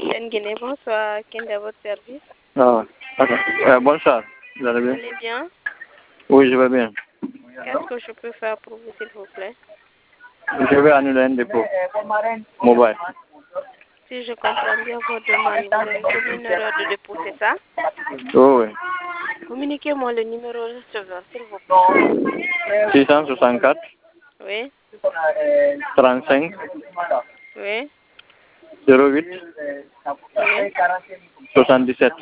Guinée, bonsoir. Quel est votre service? Ah, ok. Bonsoir, vous allez Vous bien? allez bien? Oui, je vais bien. Qu'est-ce que je peux faire pour vous, s'il vous plaît? Je vais annuler un dépôt mobile. Si je comprends bien votre demande, vous avez commis une erreur de dépôt, c'est ça? Oui, oui. Communiquez-moi le numéro receveur, s'il vous plaît. 664 Oui, 35 oui, 08 oui. 77.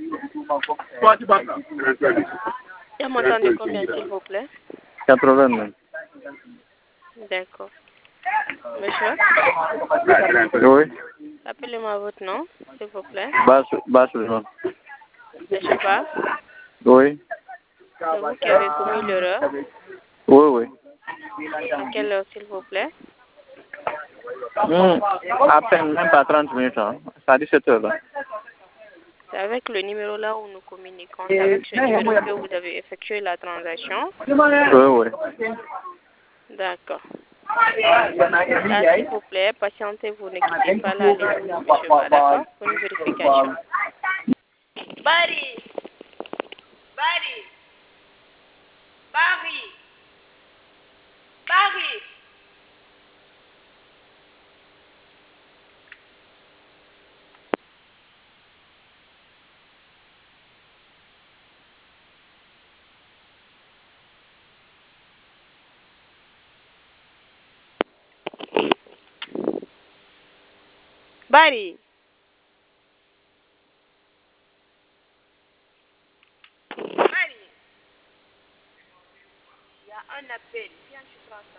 Et un montant de combien, s'il vous plaît? 80 D'accord. Monsieur, Oui. appelez-moi votre nom, s'il vous plaît. Basse le nom. Monsieur Ba, Oui. c'est vous qui avez commis l'erreur. Oui, oui. À quelle heure, s'il vous plaît? À peine, même pas 30 minutes. Hein. C'est à 17 heures. Là. C'est avec le numéro là où nous communiquons. C'est avec ce numéro que vous avez effectué la transaction. Oui, oui. D'accord. Là, s'il vous plaît, patientez-vous, ne quittez pas la ligne, monsieur Ba, d'accord? Pour une vérification. Barry! Barry! Barry! Barry! Barry! Barry! Il y a un appel. Viens, tu prends ça.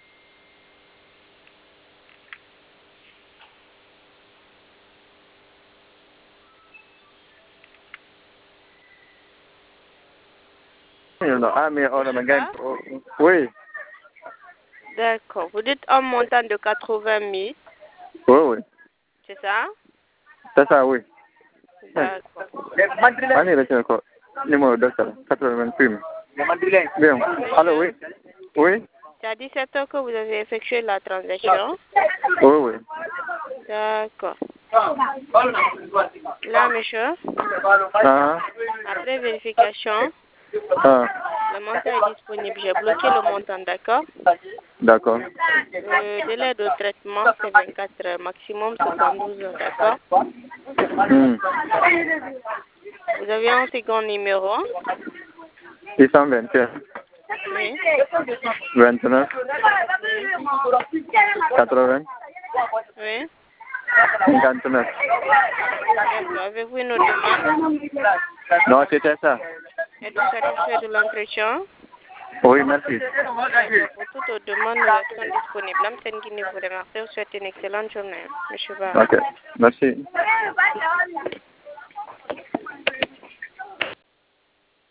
Ah, mais on a gagné. Oui. D'accord. Vous dites un montant de 80 000, Oui, oui. c'est ça? C'est ça, oui. D'accord. Allez, retiens encore. Numéro 2, 80 primes. Bien. Allô, oui. Oui. C'est à 17 heures que vous avez effectué la transaction? Oui, oui. D'accord. Là, monsieur, Ah, après vérification, ah. le montant est disponible. J'ai bloqué le montant, d'accord? D'accord. Le délai de traitement, c'est 24 heures, maximum 72 heures, d'accord? Vous avez un second numéro? 621. Oui. 29. Oui. 80. Oui. 59. D'accord. Avez-vous une autre demande? Non, c'était ça. Êtes-vous satisfait de l'entretien? Oui, merci. D'accord. Pour toute autre demande, nous restons disponibles. L'Amsen Guinée vous remercie. Vous souhaite une excellente journée, monsieur Ba. Ok, merci.